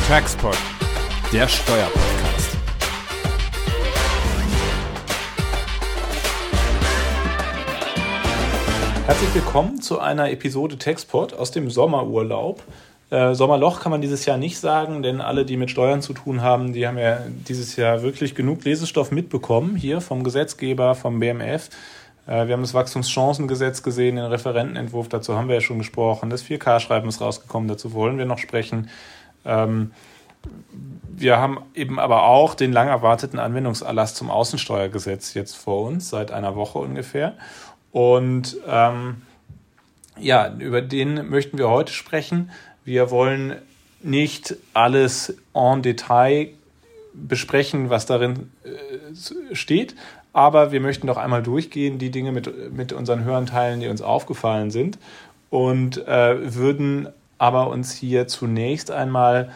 Taxpod, der Steuerpodcast. Herzlich willkommen zu einer Episode Taxpod aus dem Sommerurlaub. Sommerloch kann man dieses Jahr nicht sagen, denn alle, die mit Steuern zu tun haben, die haben ja dieses Jahr wirklich genug Lesestoff mitbekommen, hier vom Gesetzgeber, vom BMF. Wir haben das Wachstumschancengesetz gesehen, den Referentenentwurf, dazu haben wir ja schon gesprochen. Das 4K-Schreiben ist rausgekommen, dazu wollen wir noch sprechen. Wir haben eben aber auch den lang erwarteten Anwendungserlass zum Außensteuergesetz jetzt vor uns, seit einer Woche ungefähr. Und über den möchten wir heute sprechen. Wir wollen nicht alles en Detail besprechen, was darin steht, aber wir möchten doch einmal durchgehen, die Dinge mit unseren Hörern teilen, die uns aufgefallen sind und würden aber uns hier zunächst einmal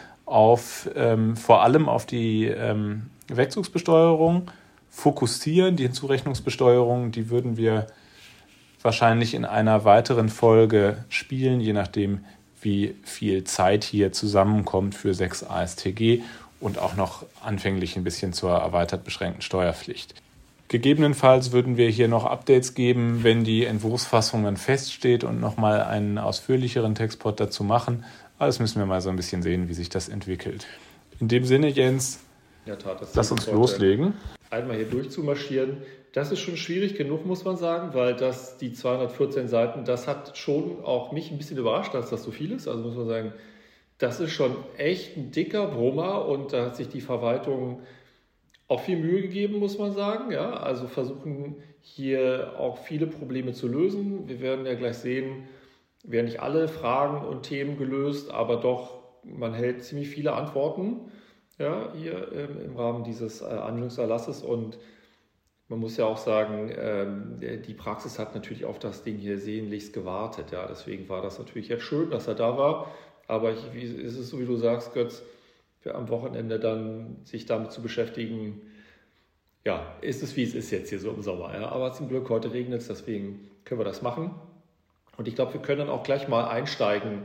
vor allem auf die Wegzugsbesteuerung fokussieren. Die Hinzurechnungsbesteuerung, die würden wir wahrscheinlich in einer weiteren Folge spielen, je nachdem, wie viel Zeit hier zusammenkommt für 6 AStG und auch noch anfänglich ein bisschen zur erweitert beschränkten Steuerpflicht. Gegebenenfalls würden wir hier noch Updates geben, wenn die Entwurfsfassung dann feststeht und nochmal einen ausführlicheren Textpod dazu machen. Aber das müssen wir mal so ein bisschen sehen, wie sich das entwickelt. In dem Sinne, Jens, lass uns loslegen. Einmal hier durchzumarschieren, das ist schon schwierig genug, muss man sagen, weil die 214 Seiten, das hat schon auch mich ein bisschen überrascht, dass das so viel ist. Also muss man sagen, das ist schon echt ein dicker Brummer und da hat sich die Verwaltung auch viel Mühe gegeben, muss man sagen. Ja, also versuchen hier auch viele Probleme zu lösen. Wir werden ja gleich sehen, werden nicht alle Fragen und Themen gelöst, aber doch, man hält ziemlich viele Antworten ja, hier im Rahmen dieses Anwendungserlasses. Und man muss ja auch sagen, die Praxis hat natürlich auf das Ding hier sehnlichst gewartet. Ja, deswegen war das natürlich jetzt schön, dass er da war. Aber es ist so, wie du sagst, Götz, für am Wochenende dann sich damit zu beschäftigen, ja, ist es wie es ist jetzt hier so im Sommer. Ja. Aber zum Glück heute regnet es, deswegen können wir das machen. Und ich glaube, wir können dann auch gleich mal einsteigen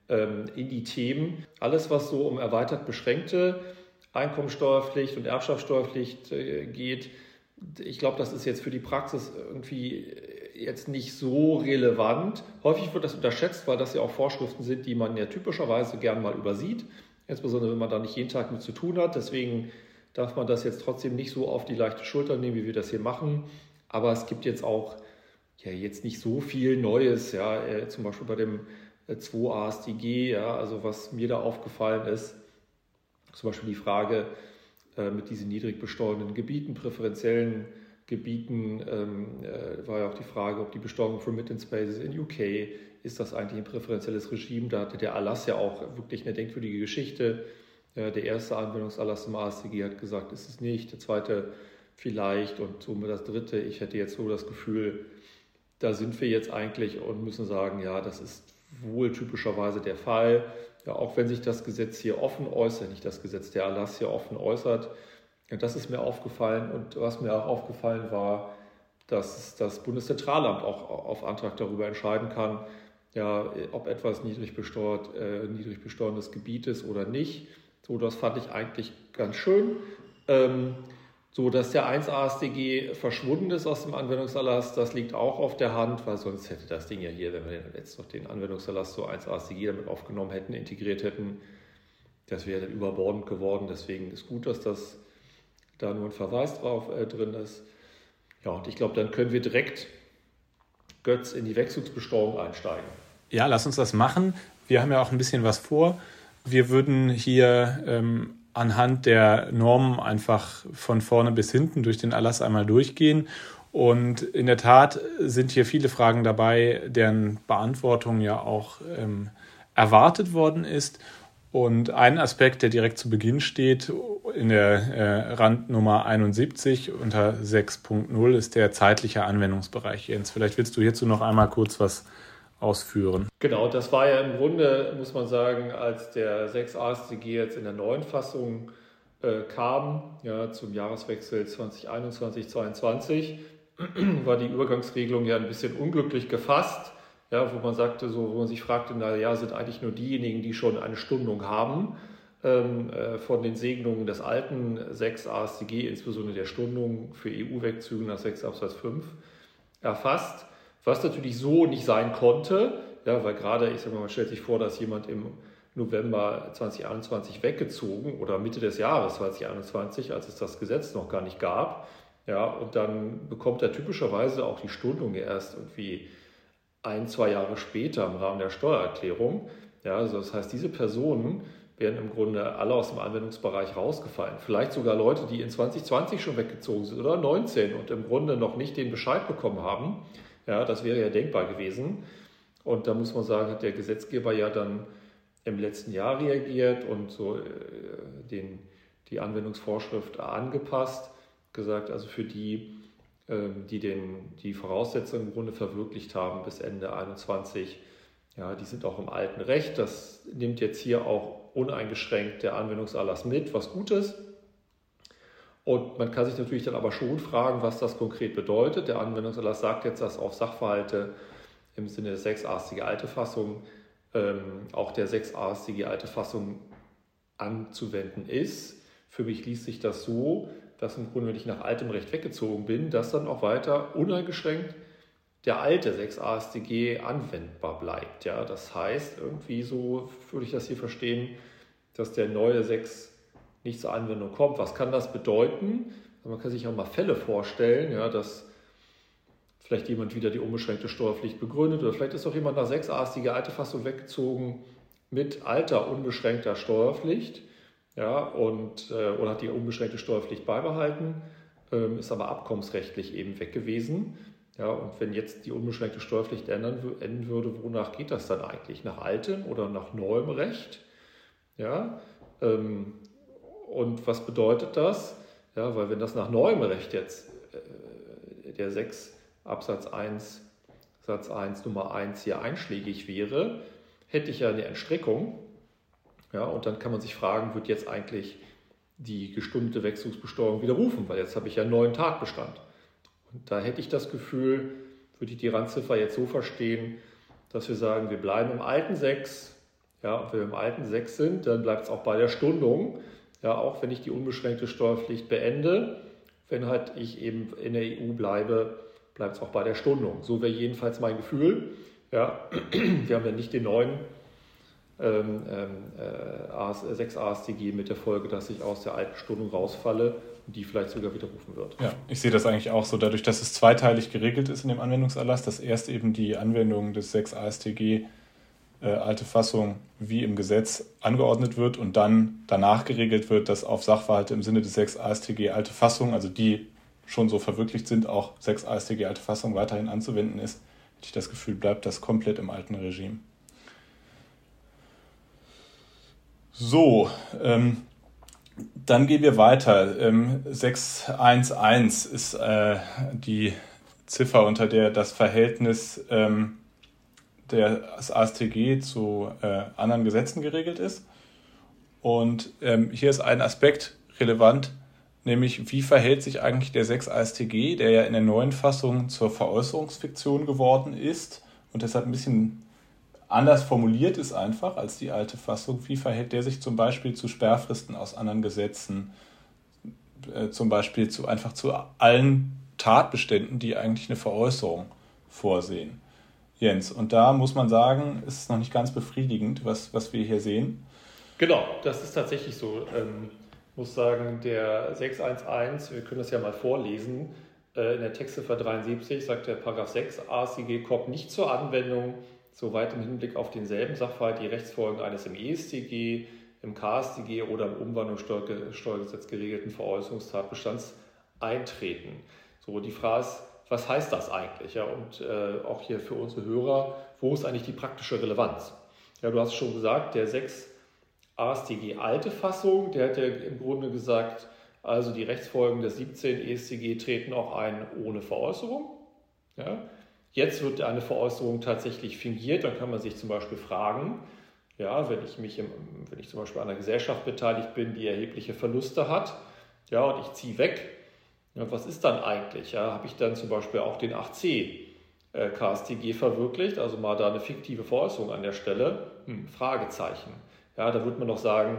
in die Themen. Alles, was so um erweitert beschränkte Einkommensteuerpflicht und Erbschaftssteuerpflicht geht, ich glaube, das ist jetzt für die Praxis irgendwie jetzt nicht so relevant. Häufig wird das unterschätzt, weil das ja auch Vorschriften sind, die man ja typischerweise gern mal übersieht. Insbesondere, wenn man da nicht jeden Tag mit zu tun hat. Deswegen darf man das jetzt trotzdem nicht so auf die leichte Schulter nehmen, wie wir das hier machen. Aber es gibt jetzt auch jetzt nicht so viel Neues. Ja, zum Beispiel bei dem 2 AStG, ja, also was mir da aufgefallen ist, zum Beispiel die Frage mit diesen niedrig besteuerten Gebieten, präferenziellen Gebieten, war ja auch die Frage, ob die Besteuerung von Remittance Bases in UK, ist das eigentlich ein präferenzielles Regime? Da hatte der Erlass ja auch wirklich eine denkwürdige Geschichte. Der erste Anwendungserlass im AStG hat gesagt, ist es nicht. Der zweite vielleicht und somit das dritte. Ich hätte jetzt so das Gefühl, da sind wir jetzt eigentlich und müssen sagen, ja, das ist wohl typischerweise der Fall. Ja, auch wenn sich das Gesetz hier offen äußert, nicht das Gesetz, der Erlass hier offen äußert. Ja, das ist mir aufgefallen und was mir auch aufgefallen war, dass das Bundeszentralamt auch auf Antrag darüber entscheiden kann, ja, ob etwas niedrig besteuerndes Gebiet ist oder nicht. So, das fand ich eigentlich ganz schön. So, dass der 1 AStG verschwunden ist aus dem Anwendungserlass, das liegt auch auf der Hand, weil sonst hätte das Ding ja hier, wenn wir jetzt noch den Anwendungserlass so 1 AStG damit aufgenommen hätten, integriert hätten, das wäre dann überbordend geworden. Deswegen ist gut, dass das da nur ein Verweis drauf drin ist. Ja, und ich glaube, dann können wir direkt, Götz, in die Wegzugsbesteuerung einsteigen. Ja, lass uns das machen. Wir haben ja auch ein bisschen was vor. Wir würden hier anhand der Normen einfach von vorne bis hinten durch den Erlass einmal durchgehen. Und in der Tat sind hier viele Fragen dabei, deren Beantwortung ja auch erwartet worden ist. Und ein Aspekt, der direkt zu Beginn steht, in der Randnummer 71 unter 6.0, ist der zeitliche Anwendungsbereich. Jens, vielleicht willst du hierzu noch einmal kurz was ausführen. Genau, das war ja im Grunde, muss man sagen, als der 6 AStG jetzt in der neuen Fassung kam, ja, zum Jahreswechsel 2021/22, war die Übergangsregelung ja ein bisschen unglücklich gefasst. Ja, wo man sagte, wo man sich fragte, sind eigentlich nur diejenigen, die schon eine Stundung haben. von den Segnungen des alten 6 AStG, insbesondere der Stundung für EU-Wegzüge nach 6 Absatz 5, erfasst, was natürlich so nicht sein konnte, ja, weil gerade, ich sage mal, man stellt sich vor, dass jemand im November 2021 weggezogen oder Mitte des Jahres 2021, als es das Gesetz noch gar nicht gab, ja, und dann bekommt er typischerweise auch die Stundung erst irgendwie 1-2 Jahre später im Rahmen der Steuererklärung. Ja, also das heißt, diese Personen wären im Grunde alle aus dem Anwendungsbereich rausgefallen. Vielleicht sogar Leute, die in 2020 schon weggezogen sind oder 19 und im Grunde noch nicht den Bescheid bekommen haben. Ja, das wäre ja denkbar gewesen. Und da muss man sagen, hat der Gesetzgeber ja dann im letzten Jahr reagiert und so die Anwendungsvorschrift angepasst, gesagt, also für die, die Voraussetzungen im Grunde verwirklicht haben bis Ende 2021, ja, die sind auch im alten Recht. Das nimmt jetzt hier auch uneingeschränkt der Anwendungserlass mit, was gut ist. Und man kann sich natürlich dann aber schon fragen, was das konkret bedeutet. Der Anwendungserlass sagt jetzt, dass auf Sachverhalte im Sinne des 6 AStG alte Fassung auch der 6 AStG alte Fassung anzuwenden ist. Für mich liest sich das so, dass im Grunde, wenn ich nach altem Recht weggezogen bin, dass dann auch weiter uneingeschränkt der alte 6 AStG anwendbar bleibt. Ja, das heißt, irgendwie so würde ich das hier verstehen, dass der neue 6 nicht zur Anwendung kommt. Was kann das bedeuten? Man kann sich auch mal Fälle vorstellen, ja, dass vielleicht jemand wieder die unbeschränkte Steuerpflicht begründet oder vielleicht ist auch jemand nach 6 AStG alte Fassung weggezogen mit alter unbeschränkter Steuerpflicht, ja, oder hat die unbeschränkte Steuerpflicht beibehalten, ist aber abkommensrechtlich eben weg gewesen. Ja, und wenn jetzt die unbeschränkte Steuerpflicht enden würde, wonach geht das dann eigentlich? Nach altem oder nach neuem Recht? Ja, und was bedeutet das? Ja, weil wenn das nach neuem Recht jetzt der 6 Absatz 1, Satz 1, Nummer 1 hier einschlägig wäre, hätte ich ja eine Entstrickung. Ja, und dann kann man sich fragen, wird jetzt eigentlich die gestundete Wechselbesteuerung widerrufen? Weil jetzt habe ich ja einen neuen Tatbestand. Und da hätte ich das Gefühl, würde ich die Randziffer jetzt so verstehen, dass wir sagen, wir bleiben im alten 6. Ja, und wenn wir im alten 6 sind, dann bleibt es auch bei der Stundung. Ja, auch wenn ich die unbeschränkte Steuerpflicht beende, wenn halt ich eben in der EU bleibe, bleibt es auch bei der Stundung. So wäre jedenfalls mein Gefühl. Ja, wir haben ja nicht den neuen 6 AStG mit der Folge, dass ich aus der alten Stundung rausfalle und die vielleicht sogar widerrufen wird. Ja, ich sehe das eigentlich auch so, dadurch, dass es zweiteilig geregelt ist in dem Anwendungserlass, dass erst eben die Anwendung des 6 AStG alte Fassung wie im Gesetz angeordnet wird und dann danach geregelt wird, dass auf Sachverhalte im Sinne des 6 AStG alte Fassung, also die schon so verwirklicht sind, auch 6 AStG alte Fassung weiterhin anzuwenden ist. Hätte ich das Gefühl, bleibt das komplett im alten Regime. So, dann gehen wir weiter. 6.1.1 ist die Ziffer, unter der das Verhältnis des AStG zu anderen Gesetzen geregelt ist. Und hier ist ein Aspekt relevant, nämlich wie verhält sich eigentlich der 6 AStG, der ja in der neuen Fassung zur Veräußerungsfiktion geworden ist und deshalb ein bisschen anders formuliert ist einfach als die alte Fassung. Wie verhält der sich zum Beispiel zu Sperrfristen aus anderen Gesetzen, zum Beispiel zu allen Tatbeständen, die eigentlich eine Veräußerung vorsehen? Jens, und da muss man sagen, ist es noch nicht ganz befriedigend, was wir hier sehen. Genau, das ist tatsächlich so. Ich muss sagen, der 611, wir können das ja mal vorlesen, in der Textziffer 73 sagt der Paragraph 6 AStG kommt nicht zur Anwendung, soweit im Hinblick auf denselben Sachverhalt die Rechtsfolgen eines im EStG, im KStG oder im Umwandlungssteuergesetz geregelten Veräußerungstatbestands eintreten. So, die Frage ist, was heißt das eigentlich? Ja, und auch hier für unsere Hörer, wo ist eigentlich die praktische Relevanz? Ja, du hast schon gesagt, der 6 AStG alte Fassung, der hat ja im Grunde gesagt, also die Rechtsfolgen des 17 EStG treten auch ein ohne Veräußerung. Ja. Jetzt wird eine Veräußerung tatsächlich fingiert, dann kann man sich zum Beispiel fragen, ja, wenn ich zum Beispiel an einer Gesellschaft beteiligt bin, die erhebliche Verluste hat, ja, und ich ziehe weg, ja, was ist dann eigentlich? Ja, habe ich dann zum Beispiel auch den 8c KStG verwirklicht, also mal da eine fiktive Veräußerung an der Stelle? Fragezeichen. Ja, da würde man doch sagen,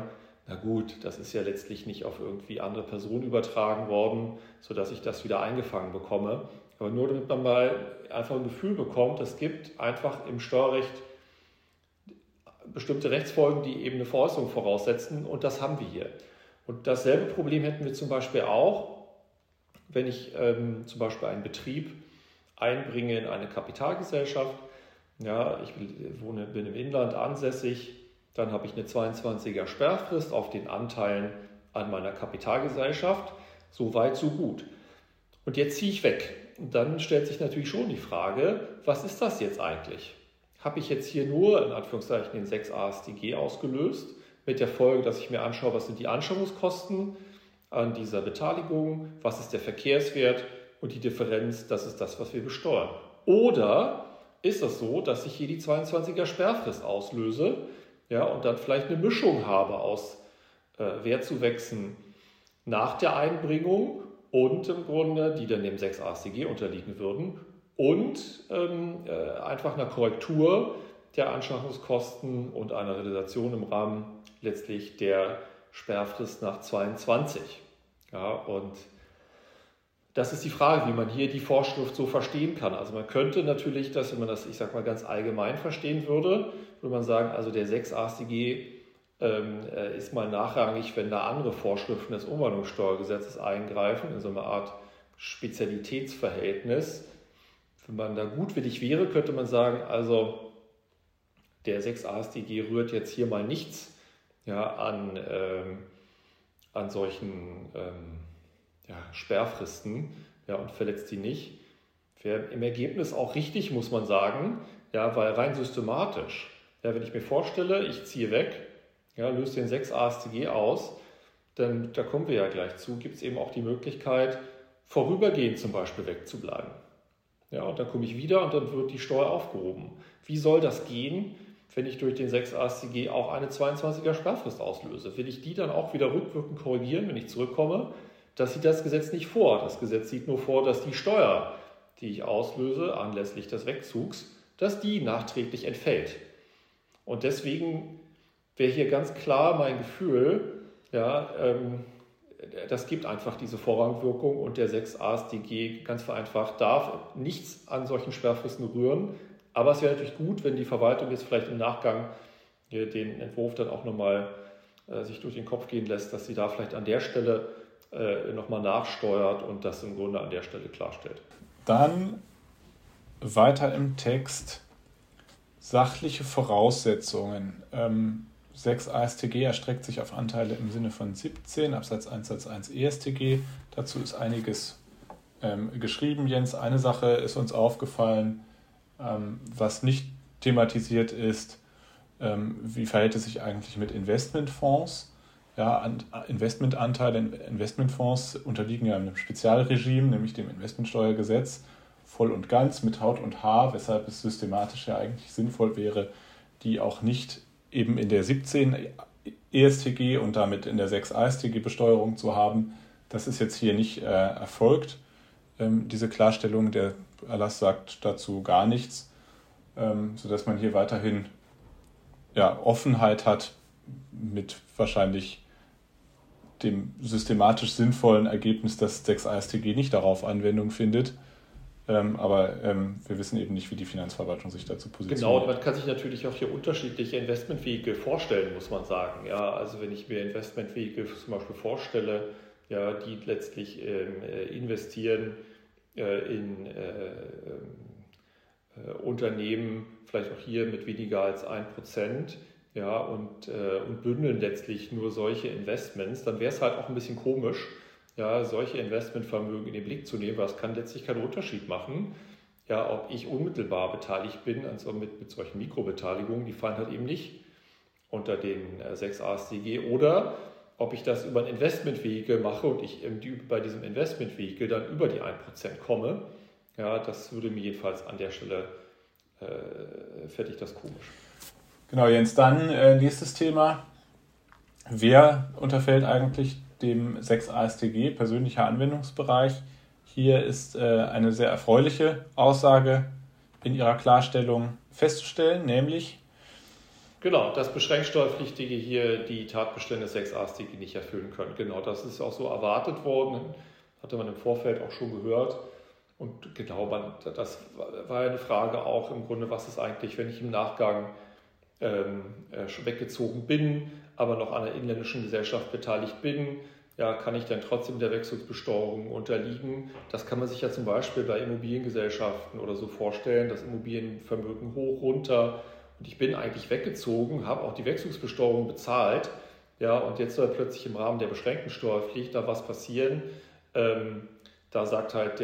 Na gut, das ist ja letztlich nicht auf irgendwie andere Personen übertragen worden, sodass ich das wieder eingefangen bekomme. Aber nur damit man mal einfach ein Gefühl bekommt, es gibt einfach im Steuerrecht bestimmte Rechtsfolgen, die eben eine Veräußerung voraussetzen, und das haben wir hier. Und dasselbe Problem hätten wir zum Beispiel auch, wenn ich zum Beispiel einen Betrieb einbringe in eine Kapitalgesellschaft. Ja, ich bin im Inland ansässig, dann habe ich eine 22er Sperrfrist auf den Anteilen an meiner Kapitalgesellschaft. So weit, so gut. Und jetzt ziehe ich weg. Und dann stellt sich natürlich schon die Frage, was ist das jetzt eigentlich? Habe ich jetzt hier nur, in Anführungszeichen, den 6a StG ausgelöst, mit der Folge, dass ich mir anschaue, was sind die Anschaffungskosten an dieser Beteiligung, was ist der Verkehrswert und die Differenz, das ist das, was wir besteuern. Oder ist es so, dass ich hier die 22er Sperrfrist auslöse, ja, und dann vielleicht eine Mischung habe aus Wertzuwächsen nach der Einbringung und im Grunde, die dann dem 6a StG unterliegen würden, und einfach einer Korrektur der Anschaffungskosten und einer Realisation im Rahmen letztlich der Sperrfrist nach 22. Ja, und das ist die Frage, wie man hier die Vorschrift so verstehen kann. Also man könnte natürlich, wenn man das, ich sag mal, ganz allgemein verstehen würde man sagen, also der 6a StG ist mal nachrangig, wenn da andere Vorschriften des Umwandlungssteuergesetzes eingreifen, in so eine Art Spezialitätsverhältnis. Wenn man da gutwillig wäre, könnte man sagen, also der 6a StG rührt jetzt hier mal nichts, ja, an solchen Sperrfristen, ja, und verletzt die nicht. Wäre im Ergebnis auch richtig, muss man sagen, ja, weil rein systematisch, ja, wenn ich mir vorstelle, ich ziehe weg, ja, löse den 6a StG aus, dann, da kommen wir ja gleich zu, gibt es eben auch die Möglichkeit, vorübergehend zum Beispiel wegzubleiben. Ja, und dann komme ich wieder und dann wird die Steuer aufgehoben. Wie soll das gehen, wenn ich durch den 6a StG auch eine 22er Sperrfrist auslöse? Will ich die dann auch wieder rückwirkend korrigieren, wenn ich zurückkomme? Das sieht das Gesetz nicht vor. Das Gesetz sieht nur vor, dass die Steuer, die ich auslöse anlässlich des Wegzugs, dass die nachträglich entfällt. Und deswegen wäre hier ganz klar mein Gefühl, ja, das gibt einfach diese Vorrangwirkung, und der 6a StG, ganz vereinfacht, darf nichts an solchen Sperrfristen rühren. Aber es wäre natürlich gut, wenn die Verwaltung jetzt vielleicht im Nachgang den Entwurf dann auch nochmal sich durch den Kopf gehen lässt, dass sie da vielleicht an der Stelle nochmal nachsteuert und das im Grunde an der Stelle klarstellt. Dann weiter im Text sachliche Voraussetzungen. 6a StG erstreckt sich auf Anteile im Sinne von 17 Absatz 1 Satz 1 EStG. Dazu ist einiges geschrieben, Jens. Eine Sache ist uns aufgefallen, was nicht thematisiert ist, wie verhält es sich eigentlich mit Investmentfonds? Ja, Investmentanteile in Investmentfonds unterliegen ja einem Spezialregime, nämlich dem Investmentsteuergesetz, voll und ganz mit Haut und Haar, weshalb es systematisch ja eigentlich sinnvoll wäre, die auch nicht eben in der 17 EStG und damit in der 6a StG Besteuerung zu haben. Das ist jetzt hier nicht erfolgt. Diese Klarstellung, der Erlass sagt dazu gar nichts, sodass man hier weiterhin Offenheit hat mit wahrscheinlich dem systematisch sinnvollen Ergebnis, dass 6a StG nicht darauf Anwendung findet. Aber wir wissen eben nicht, wie die Finanzverwaltung sich dazu positioniert. Genau, und man kann sich natürlich auch hier unterschiedliche Investmentvehikel vorstellen, muss man sagen. Ja, also wenn ich mir Investmentvehikel zum Beispiel vorstelle, ja, die letztlich investieren in Unternehmen, vielleicht auch hier mit weniger als 1%, ja, und bündeln letztlich nur solche Investments, dann wäre es halt auch ein bisschen komisch, ja, solche Investmentvermögen in den Blick zu nehmen, weil es kann letztlich keinen Unterschied machen, ja, ob ich unmittelbar beteiligt bin, also mit solchen Mikrobeteiligungen, die fallen halt eben nicht unter den 6a StG, oder ob ich das über ein Investmentvehikel mache und ich bei diesem Investmentvehikel dann über die 1% komme. Ja, das würde mir jedenfalls an der Stelle, fände ich das komisch. Genau, Jens, dann nächstes Thema. Wer unterfällt eigentlich dem 6a StG, persönlicher Anwendungsbereich? Hier ist eine sehr erfreuliche Aussage in ihrer Klarstellung festzustellen, nämlich Genau, dass Beschränksteuerpflichtige hier die Tatbestände des 6a StGB nicht erfüllen können. Genau, das ist auch so erwartet worden, hatte man im Vorfeld auch schon gehört. Und genau, das war ja eine Frage auch im Grunde, was ist eigentlich, wenn ich im Nachgang schon weggezogen bin, aber noch an einer inländischen Gesellschaft beteiligt bin, ja, kann ich dann trotzdem der Wechselkursbesteuerung unterliegen? Das kann man sich ja zum Beispiel bei Immobiliengesellschaften oder so vorstellen, das Immobilienvermögen hoch, runter und ich bin eigentlich weggezogen, habe auch die Wechselkursbesteuerung bezahlt, ja, und jetzt soll plötzlich im Rahmen der beschränkten Steuerpflicht da was passieren. Da sagt halt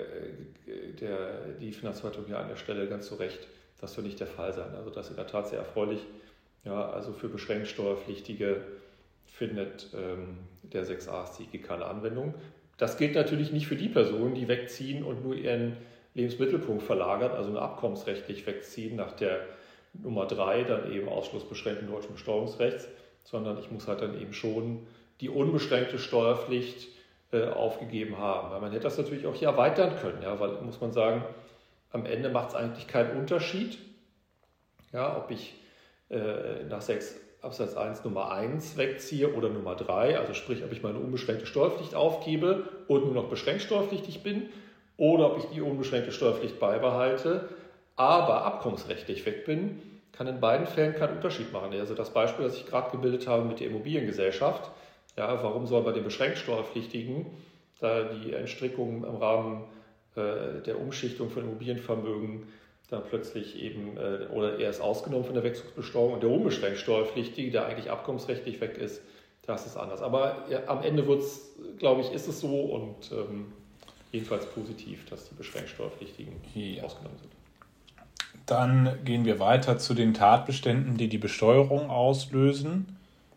die Finanzverwaltung hier an der Stelle ganz zu Recht, das soll nicht der Fall sein. Also das ist in der Tat sehr erfreulich. Ja, also für beschränkt Steuerpflichtige findet der 6a StGB keine Anwendung. Das gilt natürlich nicht für die Personen, die wegziehen und nur ihren Lebensmittelpunkt verlagern, also nur abkommensrechtlich wegziehen nach der Nummer 3, dann eben Ausschluss beschränkten deutschen Besteuerungsrechts, sondern ich muss halt dann eben schon die unbeschränkte Steuerpflicht aufgegeben haben. Weil man hätte das natürlich auch hier erweitern können, ja, weil, muss man sagen, am Ende macht es eigentlich keinen Unterschied, ja, ob ich nach 6 Absatz 1 Nummer 1 wegziehe oder Nummer 3, also sprich, ob ich meine unbeschränkte Steuerpflicht aufgebe und nur noch beschränkt steuerpflichtig bin oder ob ich die unbeschränkte Steuerpflicht beibehalte, aber abkommensrechtlich weg bin, kann in beiden Fällen keinen Unterschied machen. Also das Beispiel, das ich gerade gebildet habe mit der Immobiliengesellschaft, ja, warum soll bei den beschränkt Steuerpflichtigen da die Entstrickung im Rahmen der Umschichtung von Immobilienvermögen dann plötzlich eben, oder er ist ausgenommen von der Wechselkursbesteuerung und der unbeschränkt Steuerpflichtige, der eigentlich abkommensrechtlich weg ist, das ist anders. Aber ja, am Ende glaube ich, ist es so und jedenfalls positiv, dass die beschränkt Steuerpflichtigen ausgenommen sind. Dann gehen wir weiter zu den Tatbeständen, die die Besteuerung auslösen.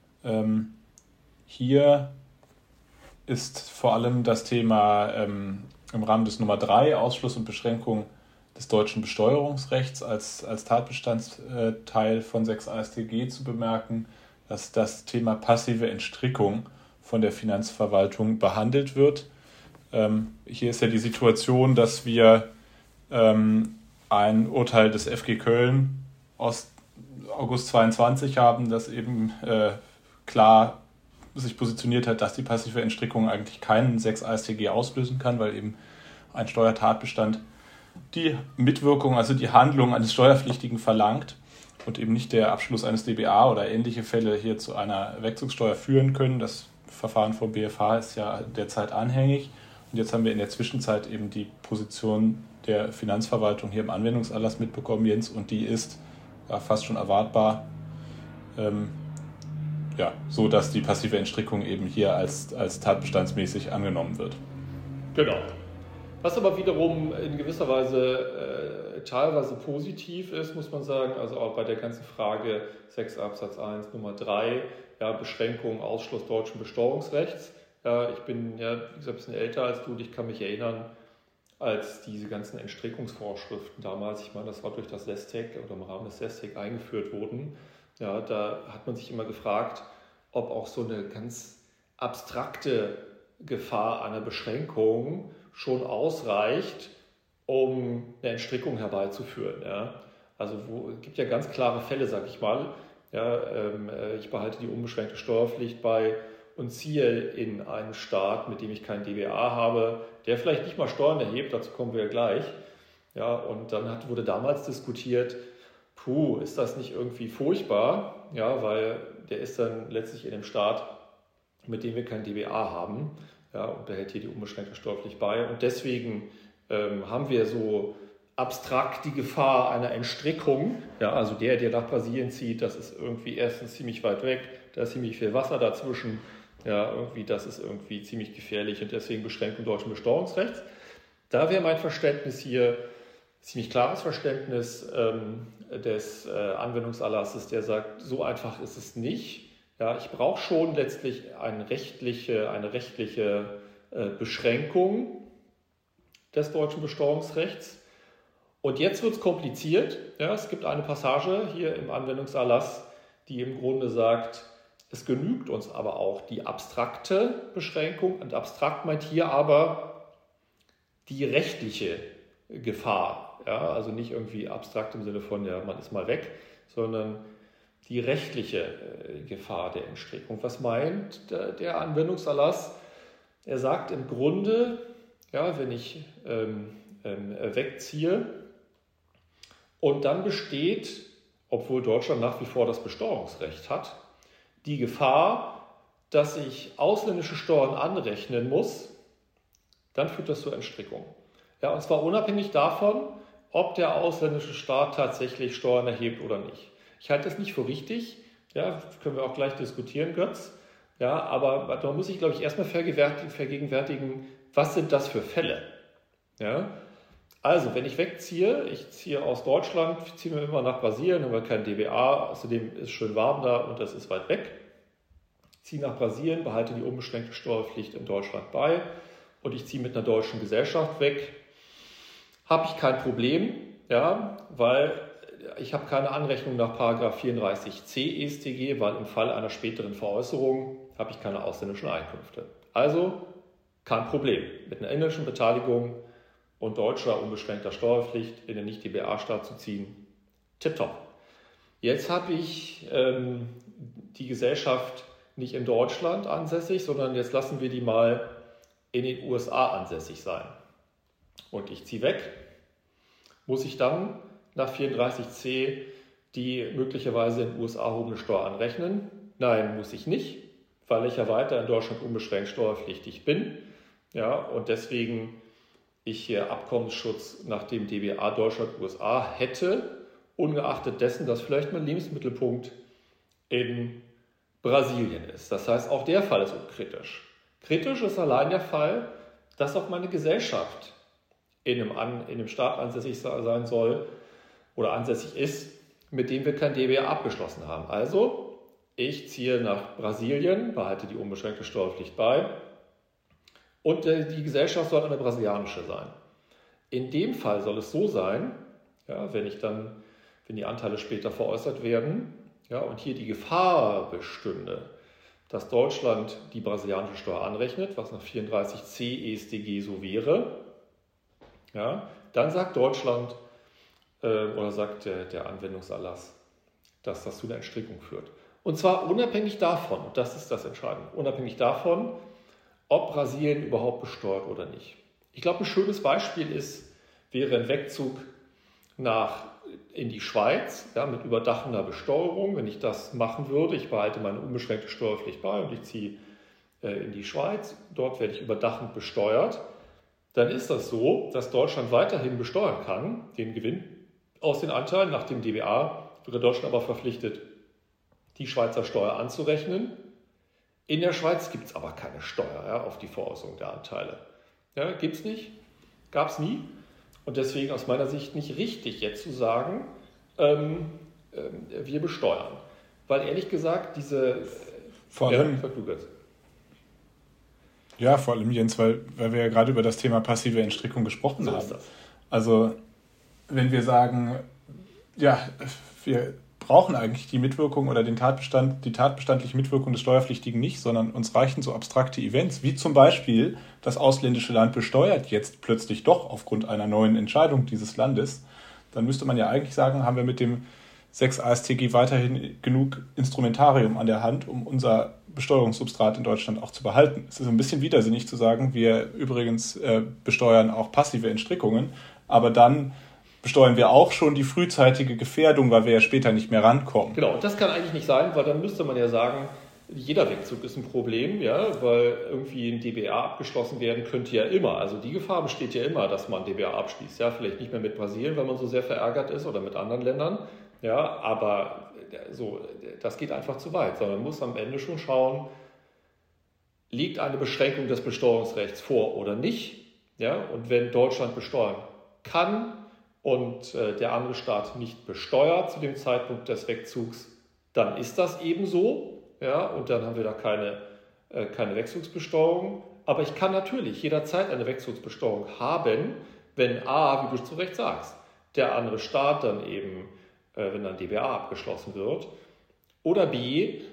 Hier ist vor allem das Thema im Rahmen des Nummer 3, Ausschluss und Beschränkung des deutschen Besteuerungsrechts als Tatbestandteil von 6a StGB zu bemerken, dass das Thema passive Entstrickung von der Finanzverwaltung behandelt wird. Hier ist ja die Situation, dass wir ein Urteil des FG Köln aus August 22 haben, das eben klar sich positioniert hat, dass die passive Entstrickung eigentlich keinen 6a StGB auslösen kann, weil eben ein Steuertatbestand die Mitwirkung, also die Handlung eines Steuerpflichtigen verlangt und eben nicht der Abschluss eines DBA oder ähnliche Fälle hier zu einer Wegzugssteuer führen können. Das Verfahren vom BFH ist ja derzeit anhängig und jetzt haben wir in der Zwischenzeit eben die Position der Finanzverwaltung hier im Anwendungserlass mitbekommen, Jens, und die ist fast schon erwartbar, so dass die passive Entstrickung eben hier als tatbestandsmäßig angenommen wird. Genau. Was aber wiederum in gewisser Weise teilweise positiv ist, muss man sagen, also auch bei der ganzen Frage 6 Absatz 1 Nummer 3, ja, Beschränkung, Ausschluss deutschen Besteuerungsrechts. Ja, ich bin ja, wie gesagt, ein bisschen älter als du und ich kann mich erinnern, als diese ganzen Entstrickungsvorschriften damals, ich meine, das war durch das SESTEC oder im Rahmen des SESTEC eingeführt wurden, ja, da hat man sich immer gefragt, ob auch so eine ganz abstrakte Gefahr einer Beschränkung schon ausreicht, um eine Entstrickung herbeizuführen. Ja. Also es gibt ja ganz klare Fälle, sag ich mal. Ja, ich behalte die unbeschränkte Steuerpflicht bei und ziehe in einen Staat, mit dem ich kein DBA habe, der vielleicht nicht mal Steuern erhebt, dazu kommen wir ja gleich. Ja, und dann wurde damals diskutiert, ist das nicht irgendwie furchtbar? Ja, weil der ist dann letztlich in dem Staat, mit dem wir kein DBA haben. Ja, und behält hier die unbeschränkte Steuerpflicht bei. Und deswegen haben wir so abstrakt die Gefahr einer Entstrickung. Ja, also der nach Brasilien zieht, das ist irgendwie erstens ziemlich weit weg, da ist ziemlich viel Wasser dazwischen. Ja, irgendwie, das ist irgendwie ziemlich gefährlich und deswegen Beschränkung deutschen Besteuerungsrechts. Da wäre mein Verständnis hier, ziemlich klares Verständnis des Anwendungserlasses, der sagt, so einfach ist es nicht. Ja, ich brauche schon letztlich eine rechtliche Beschränkung des deutschen Besteuerungsrechts. Und jetzt wird es kompliziert. Ja, es gibt eine Passage hier im Anwendungserlass, die im Grunde sagt, es genügt uns aber auch die abstrakte Beschränkung. Und abstrakt meint hier aber die rechtliche Gefahr. Ja, also nicht irgendwie abstrakt im Sinne von, ja, man ist mal weg, sondern die rechtliche Gefahr der Entstrickung. Was meint der Anwendungserlass? Er sagt im Grunde, ja, wenn ich wegziehe und dann besteht, obwohl Deutschland nach wie vor das Besteuerungsrecht hat, die Gefahr, dass ich ausländische Steuern anrechnen muss, dann führt das zur Entstrickung. Ja, und zwar unabhängig davon, ob der ausländische Staat tatsächlich Steuern erhebt oder nicht. Ich halte das nicht für richtig, ja, können wir auch gleich diskutieren, Götz. Ja, aber da muss ich, glaube ich, erstmal vergegenwärtigen, was sind das für Fälle? Ja? Also, wenn ich wegziehe, ich ziehe aus Deutschland, ziehe mir immer nach Brasilien, haben wir kein DBA, außerdem ist es schön warm da und das ist weit weg. Ziehe nach Brasilien, behalte die unbeschränkte Steuerpflicht in Deutschland bei und ich ziehe mit einer deutschen Gesellschaft weg, habe ich kein Problem, ja, weil ich habe keine Anrechnung nach § 34c EStG, weil im Fall einer späteren Veräußerung habe ich keine ausländischen Einkünfte. Also kein Problem. Mit einer inländischen Beteiligung und deutscher unbeschränkter Steuerpflicht in den Nicht-DBA-Staat zu ziehen, tipptopp. Jetzt habe ich die Gesellschaft nicht in Deutschland ansässig, sondern jetzt lassen wir die mal in den USA ansässig sein. Und ich ziehe weg, muss ich dann nach 34c die möglicherweise in den USA erhobene Steuer anrechnen? Nein, muss ich nicht, weil ich ja weiter in Deutschland unbeschränkt steuerpflichtig bin. Ja, und deswegen ich hier Abkommensschutz nach dem DBA Deutschland-USA hätte, ungeachtet dessen, dass vielleicht mein Lebensmittelpunkt in Brasilien ist. Das heißt, auch der Fall ist unkritisch. Kritisch ist allein der Fall, dass auch meine Gesellschaft in einem Staat ansässig sein soll oder ansässig ist, mit dem wir kein DBA abgeschlossen haben. Also, ich ziehe nach Brasilien, behalte die unbeschränkte Steuerpflicht bei und die Gesellschaft soll eine brasilianische sein. In dem Fall soll es so sein, ja, wenn die Anteile später veräußert werden, ja, und hier die Gefahr bestünde, dass Deutschland die brasilianische Steuer anrechnet, was nach 34c EStG so wäre, ja, dann sagt Deutschland oder sagt der Anwendungserlass, dass das zu einer Entstrickung führt. Und zwar unabhängig davon, und das ist das Entscheidende, unabhängig davon, ob Brasilien überhaupt besteuert oder nicht. Ich glaube, ein schönes Beispiel wäre ein Wegzug in die Schweiz, ja, mit überdachender Besteuerung. Wenn ich das machen würde, ich behalte meine unbeschränkte Steuerpflicht bei und ich ziehe in die Schweiz, dort werde ich überdachend besteuert, dann ist das so, dass Deutschland weiterhin besteuern kann, den Gewinn aus den Anteilen. Nach dem DBA wäre Deutschland aber verpflichtet, die Schweizer Steuer anzurechnen. In der Schweiz gibt es aber keine Steuer auf die Veräußerung der Anteile. Ja, gibt es nicht, gab es nie. Und deswegen aus meiner Sicht nicht richtig, jetzt zu sagen, wir besteuern. Weil ehrlich gesagt, vor allem, Jens, weil wir ja gerade über das Thema passive Entstrickung gesprochen haben. Ist das. Also, wenn wir sagen, ja, wir brauchen eigentlich die Mitwirkung oder die tatbestandliche Mitwirkung des Steuerpflichtigen nicht, sondern uns reichen so abstrakte Events, wie zum Beispiel, das ausländische Land besteuert jetzt plötzlich doch aufgrund einer neuen Entscheidung dieses Landes, dann müsste man ja eigentlich sagen, haben wir mit dem 6 AStG weiterhin genug Instrumentarium an der Hand, um unser Besteuerungssubstrat in Deutschland auch zu behalten. Es ist ein bisschen widersinnig zu sagen, wir übrigens besteuern auch passive Entstrickungen, aber dann besteuern wir auch schon die frühzeitige Gefährdung, weil wir ja später nicht mehr rankommen. Genau, und das kann eigentlich nicht sein, weil dann müsste man ja sagen, jeder Wegzug ist ein Problem, ja, weil irgendwie ein DBA abgeschlossen werden könnte ja immer. Also die Gefahr besteht ja immer, dass man DBA abschließt. Ja, vielleicht nicht mehr mit Brasilien, weil man so sehr verärgert ist oder mit anderen Ländern. Ja, aber das geht einfach zu weit, sondern man muss am Ende schon schauen, liegt eine Beschränkung des Besteuerungsrechts vor oder nicht. Ja, und wenn Deutschland besteuern kann und der andere Staat nicht besteuert zu dem Zeitpunkt des Wegzugs, dann ist das eben so. Ja, und dann haben wir da keine Wegzugsbesteuerung. Aber ich kann natürlich jederzeit eine Wegzugsbesteuerung haben, wenn A, wie du zu Recht sagst, der andere Staat dann eben, wenn dann DBA abgeschlossen wird, oder B,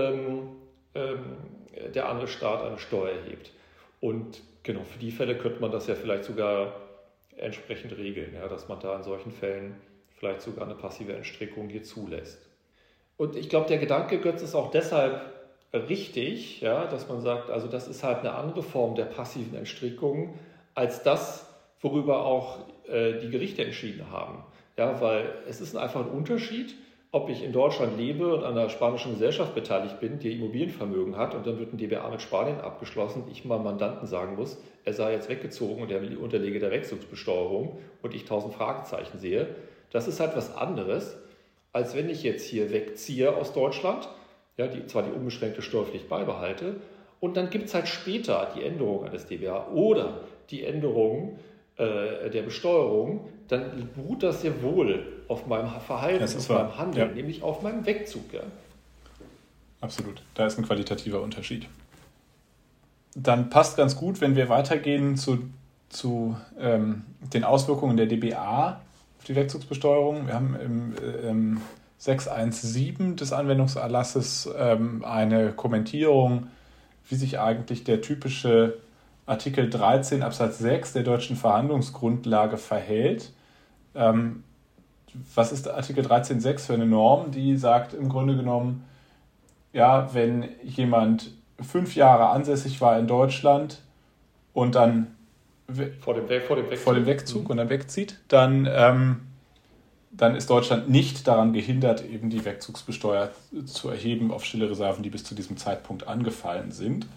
der andere Staat eine Steuer erhebt. Und genau, für die Fälle könnte man das ja vielleicht sogar entsprechend regeln, ja, dass man da in solchen Fällen vielleicht sogar eine passive Entstrickung hier zulässt. Und ich glaube, der Gedanke, Götz, ist auch deshalb richtig, ja, dass man sagt, also das ist halt eine andere Form der passiven Entstrickung als das, worüber auch die Gerichte entschieden haben. Ja, weil es ist einfach ein Unterschied, ob ich in Deutschland lebe und an einer spanischen Gesellschaft beteiligt bin, die Immobilienvermögen hat und dann wird ein DBA mit Spanien abgeschlossen, ich meinem Mandanten sagen muss, er sei jetzt weggezogen und er unterlege der Wechselbesteuerung und ich 1000 Fragezeichen sehe. Das ist halt was anderes, als wenn ich jetzt hier wegziehe aus Deutschland, ja, zwar die unbeschränkte Steuerpflicht beibehalte und dann gibt es halt später die Änderung eines DBA oder die Änderung der Besteuerung, dann beruht das sehr wohl auf meinem Verhalten, auf meinem Handeln, nämlich auf meinem Wegzug. Ja. Absolut, da ist ein qualitativer Unterschied. Dann passt ganz gut, wenn wir weitergehen zu den Auswirkungen der DBA auf die Wegzugsbesteuerung. Wir haben im 617 des Anwendungserlasses eine Kommentierung, wie sich eigentlich der typische Artikel 13 Absatz 6 der deutschen Verhandlungsgrundlage verhält. Was ist Artikel 13.6 für eine Norm? Die sagt im Grunde genommen, ja, wenn jemand 5 Jahre ansässig war in Deutschland und dann vor dem Wegzug und dann wegzieht, dann ist Deutschland nicht daran gehindert, eben die Wegzugsbesteuer zu erheben auf stille Reserven, die bis zu diesem Zeitpunkt angefallen sind.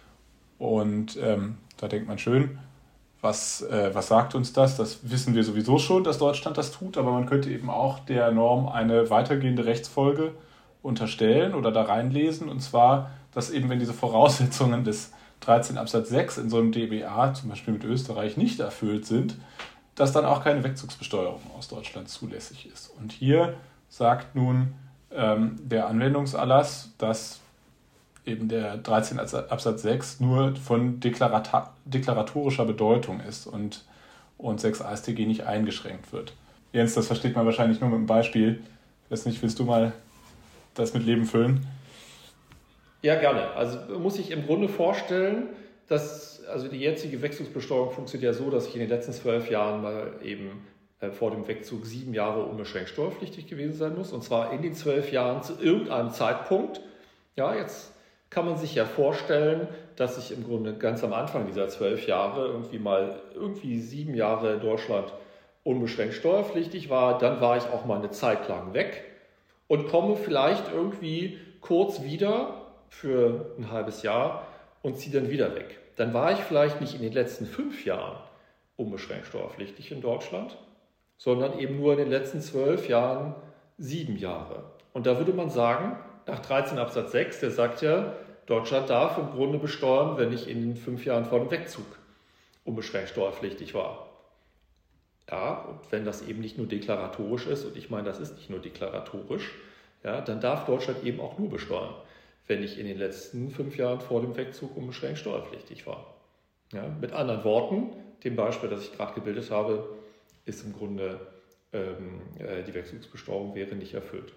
Und da denkt man schön, was sagt uns das? Das wissen wir sowieso schon, dass Deutschland das tut, aber man könnte eben auch der Norm eine weitergehende Rechtsfolge unterstellen oder da reinlesen. Und zwar, dass eben, wenn diese Voraussetzungen des 13 Absatz 6 in so einem DBA, zum Beispiel mit Österreich, nicht erfüllt sind, dass dann auch keine Wegzugsbesteuerung aus Deutschland zulässig ist. Und hier sagt nun der Anwendungserlass, dass eben der 13 Absatz 6 nur von deklaratorischer Bedeutung ist und 6 AStG nicht eingeschränkt wird. Jens, das versteht man wahrscheinlich nur mit einem Beispiel. Ich weiß nicht, willst du mal das mit Leben füllen? Ja, gerne. Also muss ich im Grunde vorstellen, dass also die jetzige Wechselbesteuerung funktioniert ja so, dass ich in den letzten 12 Jahren mal eben vor dem Wegzug 7 Jahre unbeschränkt steuerpflichtig gewesen sein muss. Und zwar in den 12 Jahren zu irgendeinem Zeitpunkt. Ja, jetzt kann man sich ja vorstellen, dass ich im Grunde ganz am Anfang dieser 12 Jahre irgendwie 7 Jahre in Deutschland unbeschränkt steuerpflichtig war. Dann war ich auch mal eine Zeit lang weg und komme vielleicht irgendwie kurz wieder für ein halbes Jahr und ziehe dann wieder weg. Dann war ich vielleicht nicht in den letzten 5 Jahren unbeschränkt steuerpflichtig in Deutschland, sondern eben nur in den letzten 12 Jahren 7 Jahre. Und da würde man sagen, nach 13 Absatz 6, der sagt ja, Deutschland darf im Grunde besteuern, wenn ich in den 5 Jahren vor dem Wegzug unbeschränkt steuerpflichtig war. Ja, und wenn das eben nicht nur deklaratorisch ist, und ich meine, das ist nicht nur deklaratorisch, ja, dann darf Deutschland eben auch nur besteuern, wenn ich in den letzten 5 Jahren vor dem Wegzug unbeschränkt steuerpflichtig war. Ja, mit anderen Worten, dem Beispiel, das ich gerade gebildet habe, ist im Grunde die Wegzugsbesteuerung wäre nicht erfüllt.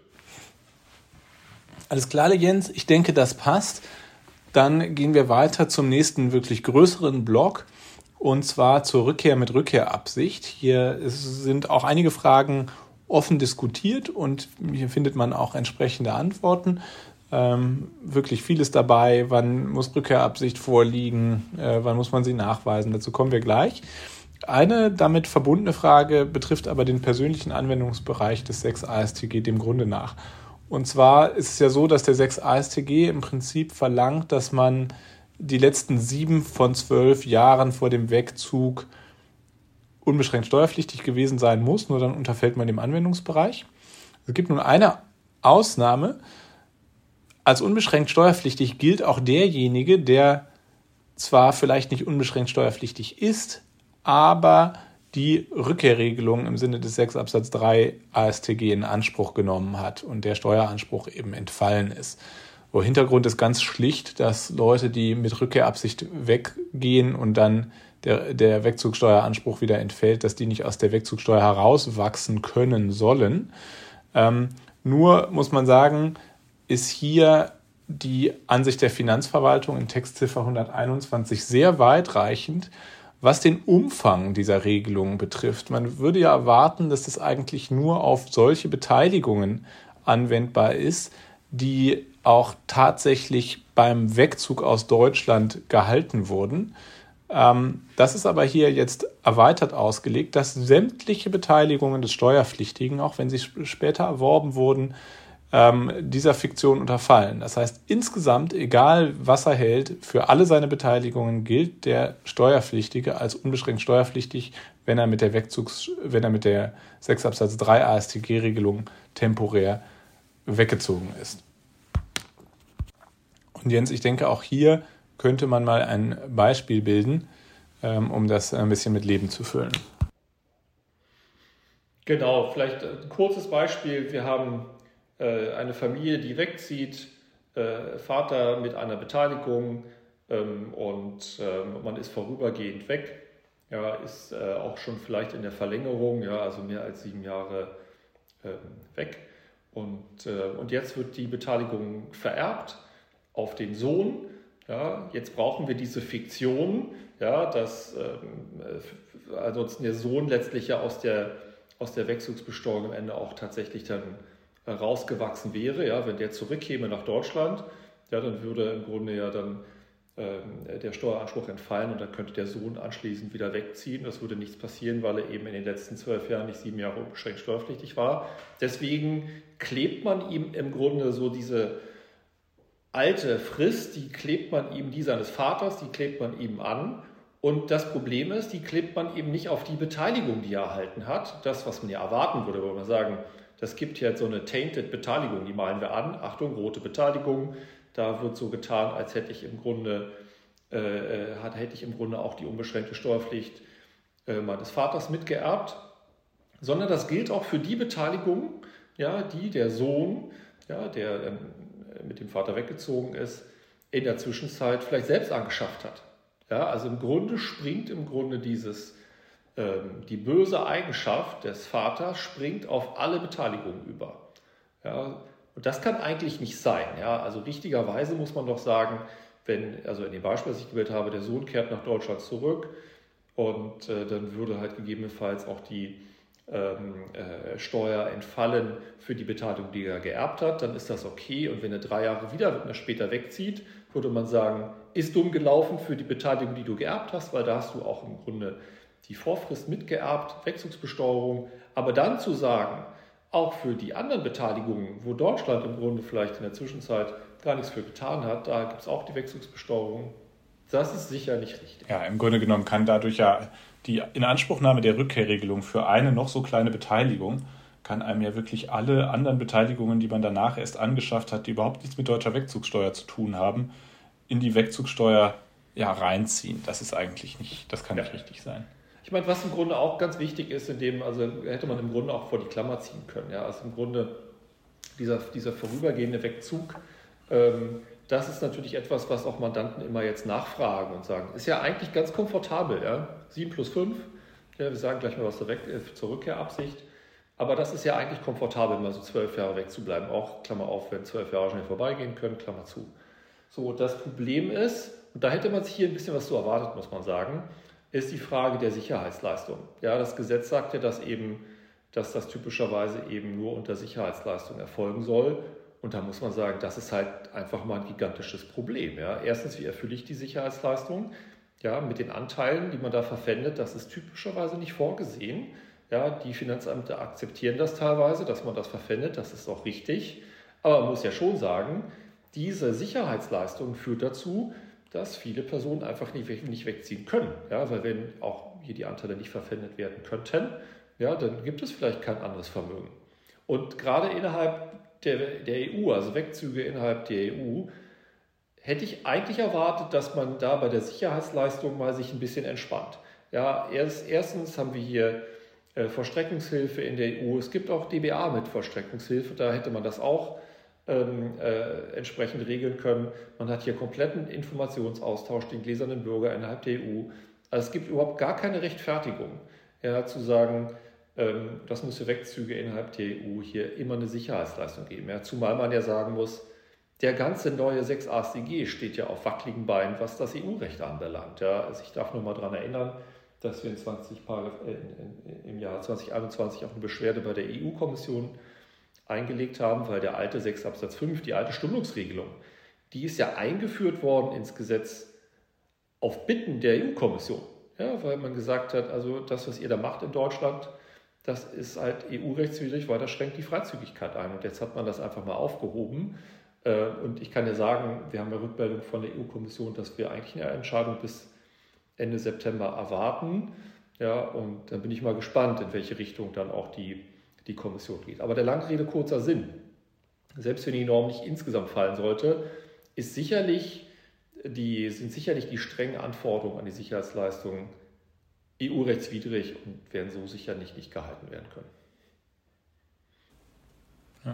Alles klar, Jens, ich denke, das passt. Dann gehen wir weiter zum nächsten wirklich größeren Block und zwar zur Rückkehr mit Rückkehrabsicht. Hier sind auch einige Fragen offen diskutiert und hier findet man auch entsprechende Antworten. Wirklich vieles dabei, wann muss Rückkehrabsicht vorliegen, wann muss man sie nachweisen, dazu kommen wir gleich. Eine damit verbundene Frage betrifft aber den persönlichen Anwendungsbereich des 6 AStG dem Grunde nach. Und zwar ist es ja so, dass der 6 AStG im Prinzip verlangt, dass man die letzten 7 von 12 Jahren vor dem Wegzug unbeschränkt steuerpflichtig gewesen sein muss, nur dann unterfällt man dem Anwendungsbereich. Es gibt nun eine Ausnahme. Als unbeschränkt steuerpflichtig gilt auch derjenige, der zwar vielleicht nicht unbeschränkt steuerpflichtig ist, aber die Rückkehrregelung im Sinne des 6 Absatz 3 AStG in Anspruch genommen hat und der Steueranspruch eben entfallen ist. Der Hintergrund ist ganz schlicht, dass Leute, die mit Rückkehrabsicht weggehen und dann der Wegzugsteueranspruch wieder entfällt, dass die nicht aus der Wegzugsteuer herauswachsen können sollen. Nur muss man sagen, ist hier die Ansicht der Finanzverwaltung in Textziffer 121 sehr weitreichend, was den Umfang dieser Regelungen betrifft. Man würde ja erwarten, dass das eigentlich nur auf solche Beteiligungen anwendbar ist, die auch tatsächlich beim Wegzug aus Deutschland gehalten wurden. Das ist aber hier jetzt erweitert ausgelegt, dass sämtliche Beteiligungen des Steuerpflichtigen, auch wenn sie später erworben wurden, dieser Fiktion unterfallen. Das heißt, insgesamt, egal was er hält, für alle seine Beteiligungen gilt der Steuerpflichtige als unbeschränkt steuerpflichtig, wenn er mit der 6 Absatz 3 AStG-Regelung temporär weggezogen ist. Und Jens, ich denke, auch hier könnte man mal ein Beispiel bilden, um das ein bisschen mit Leben zu füllen. Genau, vielleicht ein kurzes Beispiel. Wir haben eine Familie, die wegzieht, Vater mit einer Beteiligung und man ist vorübergehend weg, ja, ist auch schon vielleicht in der Verlängerung, ja, also mehr als 7 Jahre weg. Und jetzt wird die Beteiligung vererbt auf den Sohn. Ja, jetzt brauchen wir diese Fiktion, ja, dass ansonsten der Sohn letztlich ja aus der Wegzugsbesteuerung am Ende auch tatsächlich dann rausgewachsen wäre. Ja, wenn der zurückkäme nach Deutschland, ja, dann würde im Grunde ja dann der Steueranspruch entfallen und dann könnte der Sohn anschließend wieder wegziehen. Das würde nichts passieren, weil er eben in den letzten 12 Jahren nicht 7 Jahre unbeschränkt steuerpflichtig war. Deswegen klebt man ihm im Grunde so diese alte Frist, die seines Vaters, die klebt man ihm an. Und das Problem ist, die klebt man eben nicht auf die Beteiligung, die er erhalten hat. Das, was man ja erwarten würde, würde man sagen, das gibt jetzt so eine tainted Beteiligung, die malen wir an. Achtung, rote Beteiligung. Da wird so getan, als hätte ich im Grunde auch die unbeschränkte Steuerpflicht meines Vaters mitgeerbt. Sondern das gilt auch für die Beteiligung, ja, die der Sohn, ja, der mit dem Vater weggezogen ist, in der Zwischenzeit vielleicht selbst angeschafft hat. Ja, also im Grunde springt die böse Eigenschaft des Vaters springt auf alle Beteiligungen über. Ja, und das kann eigentlich nicht sein. Ja, also richtigerweise muss man doch sagen, also in dem Beispiel, das ich gewählt habe, der Sohn kehrt nach Deutschland zurück und dann würde halt gegebenenfalls auch die Steuer entfallen für die Beteiligung, die er geerbt hat, dann ist das okay. Und wenn er 3 Jahre später wegzieht, würde man sagen, ist dumm gelaufen für die Beteiligung, die du geerbt hast, weil da hast du auch im Grunde die Vorfrist mitgeerbt, Wegzugsbesteuerung. Aber dann zu sagen, auch für die anderen Beteiligungen, wo Deutschland im Grunde vielleicht in der Zwischenzeit gar nichts für getan hat, da gibt es auch die Wegzugsbesteuerung. Das ist sicher nicht richtig. Ja, im Grunde genommen kann dadurch ja die Inanspruchnahme der Rückkehrregelung für eine noch so kleine Beteiligung kann einem ja wirklich alle anderen Beteiligungen, die man danach erst angeschafft hat, die überhaupt nichts mit deutscher Wegzugssteuer zu tun haben, in die Wegzugssteuer ja reinziehen. Das ist eigentlich nicht, das kann nicht richtig sein. Ich meine, was im Grunde auch ganz wichtig ist, also hätte man im Grunde auch vor die Klammer ziehen können. Ja? Also im Grunde dieser vorübergehende Wegzug, das ist natürlich etwas, was auch Mandanten immer jetzt nachfragen und sagen, ist ja eigentlich ganz komfortabel, ja? 7 plus 5, ja, wir sagen gleich mal was zur Rückkehrabsicht, aber das ist ja eigentlich komfortabel, mal so 12 Jahre wegzubleiben, auch, Klammer auf, wenn 12 Jahre schnell vorbeigehen können, Klammer zu. So, das Problem ist, und da hätte man sich hier ein bisschen was so erwartet, muss man sagen, ist die Frage der Sicherheitsleistung. Ja, das Gesetz sagt ja, dass das typischerweise eben nur unter Sicherheitsleistung erfolgen soll. Und da muss man sagen, das ist halt einfach mal ein gigantisches Problem. Ja. Erstens, wie erfülle ich die Sicherheitsleistung? Ja, mit den Anteilen, die man da verpfändet, das ist typischerweise nicht vorgesehen. Ja, die Finanzämter akzeptieren das teilweise, dass man das verpfändet, das ist auch richtig. Aber man muss ja schon sagen, diese Sicherheitsleistung führt dazu, dass viele Personen einfach nicht wegziehen können. Ja, weil wenn auch hier die Anteile nicht verpfändet werden könnten, ja, dann gibt es vielleicht kein anderes Vermögen. Und gerade innerhalb der EU, also Wegzüge innerhalb der EU, hätte ich eigentlich erwartet, dass man da bei der Sicherheitsleistung mal sich ein bisschen entspannt. Ja, erstens haben wir hier Vollstreckungshilfe in der EU. Es gibt auch DBA mit Vollstreckungshilfe, da hätte man das auch entsprechend regeln können. Man hat hier kompletten Informationsaustausch, den gläsernen Bürger innerhalb der EU. Also es gibt überhaupt gar keine Rechtfertigung, ja, zu sagen, das müsse Wegzüge innerhalb der EU hier immer eine Sicherheitsleistung geben. Ja, zumal man ja sagen muss, der ganze neue 6 AStG steht ja auf wackeligen Beinen, was das EU-Recht anbelangt. Ja, also ich darf nur mal daran erinnern, dass wir im Jahr 2021 auch eine Beschwerde bei der EU-Kommission eingelegt haben, weil der alte 6 Absatz 5, die alte Stundungsregelung, die ist ja eingeführt worden ins Gesetz auf Bitten der EU-Kommission. Ja, weil man gesagt hat, also das, was ihr da macht in Deutschland, das ist halt EU-rechtswidrig, weil das schränkt die Freizügigkeit ein. Und jetzt hat man das einfach mal aufgehoben. Und ich kann ja sagen, wir haben eine Rückmeldung von der EU-Kommission, dass wir eigentlich eine Entscheidung bis Ende September erwarten. Ja, und dann bin ich mal gespannt, in welche Richtung dann auch die Kommission geht. Aber der lange Rede, kurzer Sinn. Selbst wenn die Norm nicht insgesamt fallen sollte, sind sicherlich die strengen Anforderungen an die Sicherheitsleistungen EU-rechtswidrig und werden so sicher nicht gehalten werden können. Ja.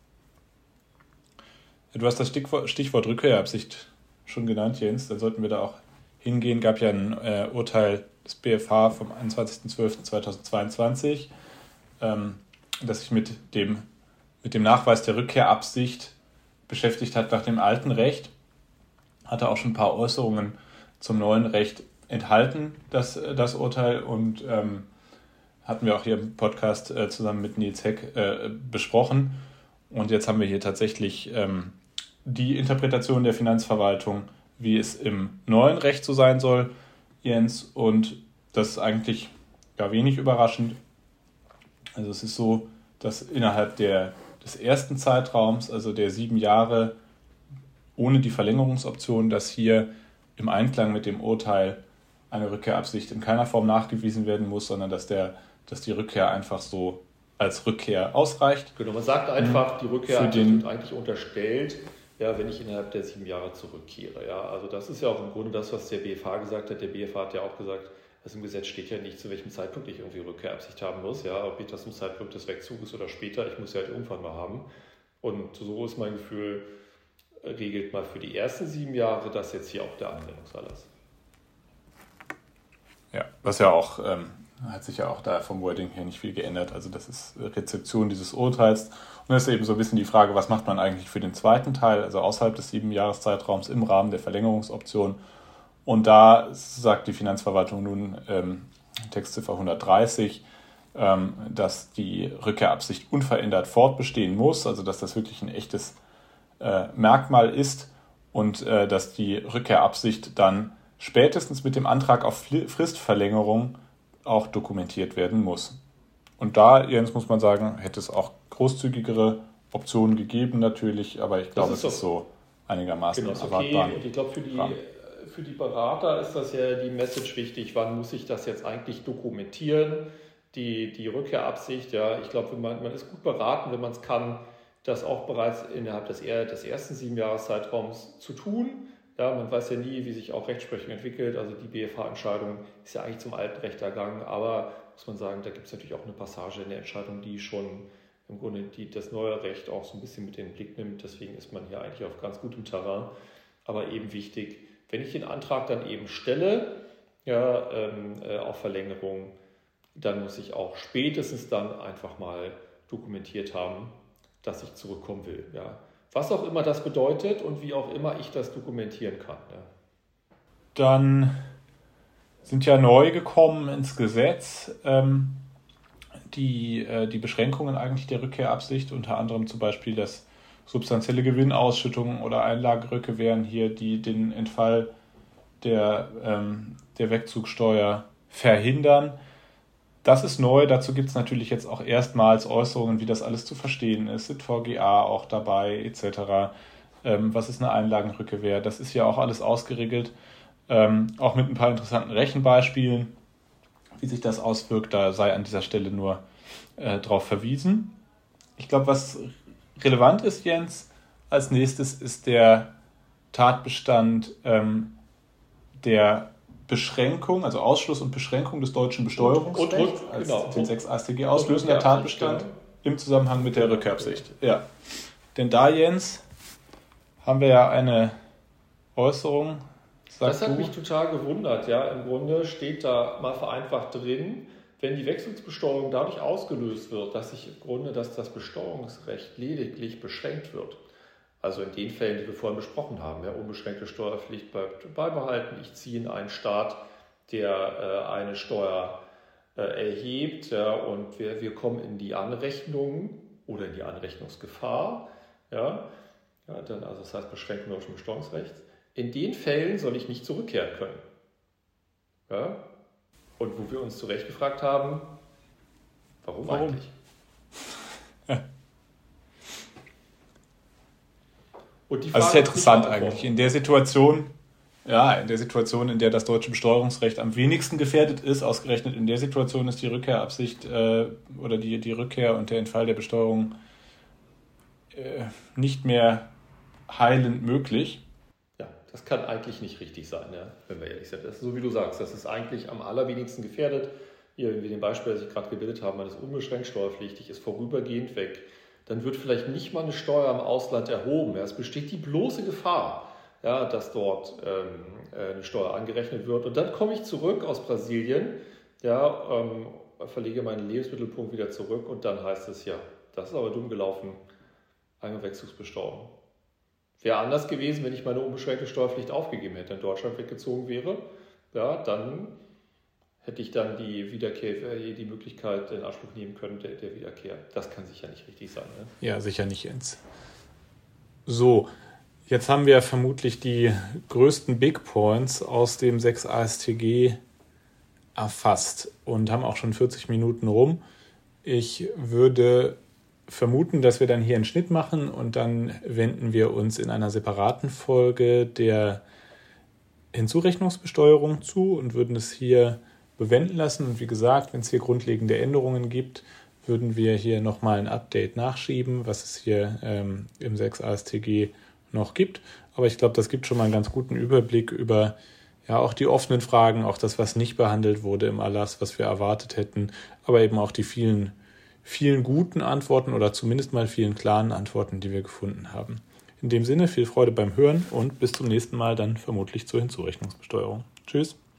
Du hast das Stichwort Rückkehrabsicht schon genannt, Jens. Dann sollten wir da auch hingehen. Gab ja ein Urteil des BfH vom 21.12.2022, das sich mit dem Nachweis der Rückkehrabsicht beschäftigt hat nach dem alten Recht. Hatte auch schon ein paar Äußerungen zum neuen Recht enthalten, das Urteil. Und hatten wir auch hier im Podcast zusammen mit Nils Heck besprochen. Und jetzt haben wir hier tatsächlich die Interpretation der Finanzverwaltung, wie es im neuen Recht so sein soll, Jens. Und das ist eigentlich gar wenig überraschend. Also es ist so, dass innerhalb des ersten Zeitraums, also der 7 Jahre ohne die Verlängerungsoption, dass hier im Einklang mit dem Urteil eine Rückkehrabsicht in keiner Form nachgewiesen werden muss, sondern dass die Rückkehr einfach so als Rückkehr ausreicht. Genau, man sagt einfach, die Rückkehr wird eigentlich unterstellt, ja, wenn ich innerhalb der 7 Jahre zurückkehre. Ja, also das ist ja auch im Grunde das, was der BfH gesagt hat. Der BfH hat ja auch gesagt, also im Gesetz steht ja nicht, zu welchem Zeitpunkt ich irgendwie Rückkehrabsicht haben muss. Ja, ob ich das zum Zeitpunkt des Wegzuges oder später, ich muss ja halt irgendwann mal haben. Und so ist mein Gefühl, regelt mal für die ersten 7 Jahre das jetzt hier auch der Anwendungserlass. Ja, was ja auch, hat sich ja auch da vom Wording her nicht viel geändert. Also das ist Rezeption dieses Urteils. Und das ist eben so ein bisschen die Frage, was macht man eigentlich für den zweiten Teil, also außerhalb des 7-Jahres-Zeitraums im Rahmen der Verlängerungsoption. Und da sagt die Finanzverwaltung nun, Textziffer 130, dass die Rückkehrabsicht unverändert fortbestehen muss, also dass das wirklich ein echtes Merkmal ist und dass die Rückkehrabsicht dann spätestens mit dem Antrag auf Fristverlängerung auch dokumentiert werden muss. Und da, Jens, muss man sagen, hätte es auch großzügigere Optionen gegeben natürlich, aber ich glaube, es ist so einigermaßen erwartbar. Und ich glaube, für die Berater ist das ja die Message wichtig, wann muss ich das jetzt eigentlich dokumentieren, die Rückkehrabsicht. Ja, ich glaube, man ist gut beraten, wenn man es kann, das auch bereits innerhalb des ersten 7-Jahres-Zeitraums zu tun. Ja, man weiß ja nie, wie sich auch Rechtsprechung entwickelt. Also die BfH-Entscheidung ist ja eigentlich zum alten Recht ergangen, aber muss man sagen, da gibt es natürlich auch eine Passage in der Entscheidung, die schon im Grunde das neue Recht auch so ein bisschen mit in den Blick nimmt. Deswegen ist man hier eigentlich auf ganz gutem Terrain. Aber eben wichtig, wenn ich den Antrag dann eben stelle, ja, auf Verlängerung, dann muss ich auch spätestens dann einfach mal dokumentiert haben, dass ich zurückkommen will. Ja. Was auch immer das bedeutet und wie auch immer ich das dokumentieren kann. Ja. Dann sind ja neu gekommen ins Gesetz die Beschränkungen eigentlich der Rückkehrabsicht, unter anderem zum Beispiel, dass substanzielle Gewinnausschüttungen oder Einlagenrückkehr hier, die den Entfall der Wegzugsteuer verhindern. Das ist neu, dazu gibt es natürlich jetzt auch erstmals Äußerungen, wie das alles zu verstehen ist, sind VGA auch dabei etc. Was ist eine Einlagenrückkehr? Das ist ja auch alles ausgeregelt, auch mit ein paar interessanten Rechenbeispielen, wie sich das auswirkt, da sei an dieser Stelle nur darauf verwiesen. Ich glaube, was relevant ist, Jens, als nächstes ist der Tatbestand der Beschränkung, also Ausschluss und Beschränkung des deutschen Besteuerungsrechts als den 6 AStG auslösender Tatbestand im Zusammenhang mit der Rückkehrabsicht. Ja. Denn da, Jens, haben wir ja eine Äußerung. Das hat mich total gewundert. Ja. Im Grunde steht da mal vereinfacht drin, wenn die Wechselbesteuerung dadurch ausgelöst wird, dass das Besteuerungsrecht lediglich beschränkt wird. Also in den Fällen, die wir vorhin besprochen haben, ja, unbeschränkte Steuerpflicht bleibt beibehalten. Ich ziehe in einen Staat, der eine Steuer erhebt, ja, und wir kommen in die Anrechnung oder in die Anrechnungsgefahr, ja, dann, also das heißt Beschränkung des Besteuerungsrechts, in den Fällen soll ich nicht zurückkehren können. Ja? Und wo wir uns zu Recht gefragt haben, warum? Eigentlich? Und die Frage, also es ist ja interessant eigentlich. In der Situation, in der das deutsche Besteuerungsrecht am wenigsten gefährdet ist, ausgerechnet in der Situation ist die Rückkehrabsicht oder die Rückkehr und der Entfall der Besteuerung nicht mehr heilend möglich. Ja, das kann eigentlich nicht richtig sein, ja, wenn wir ehrlich sind. Das ist so wie du sagst, das ist eigentlich am allerwenigsten gefährdet. Hier, wie dem Beispiel, das ich gerade gebildet habe, man ist unbeschränkt steuerpflichtig, ist vorübergehend weg. Dann wird vielleicht nicht mal eine Steuer im Ausland erhoben. Ja, es besteht die bloße Gefahr, ja, dass dort eine Steuer angerechnet wird. Und dann komme ich zurück aus Brasilien, ja, verlege meinen Lebensmittelpunkt wieder zurück und dann heißt es, ja, das ist aber dumm gelaufen, Einwechslungsbesteuerung. Wäre anders gewesen, wenn ich meine unbeschränkte Steuerpflicht aufgegeben hätte, in Deutschland weggezogen wäre, ja, dann hätte ich dann die Möglichkeit in Anspruch nehmen können der Wiederkehr. Das kann sicher nicht richtig sein. Ne? Ja, sicher nicht, Jens. So, jetzt haben wir vermutlich die größten Big Points aus dem 6 AStG erfasst und haben auch schon 40 Minuten rum. Ich würde vermuten, dass wir dann hier einen Schnitt machen und dann wenden wir uns in einer separaten Folge der Hinzurechnungsbesteuerung zu und würden es hier bewenden lassen. Und wie gesagt, wenn es hier grundlegende Änderungen gibt, würden wir hier nochmal ein Update nachschieben, was es hier im 6 AStG noch gibt. Aber ich glaube, das gibt schon mal einen ganz guten Überblick über auch die offenen Fragen, auch das, was nicht behandelt wurde im Erlass, was wir erwartet hätten, aber eben auch die vielen guten Antworten oder zumindest mal vielen klaren Antworten, die wir gefunden haben. In dem Sinne, viel Freude beim Hören und bis zum nächsten Mal dann vermutlich zur Hinzurechnungsbesteuerung. Tschüss.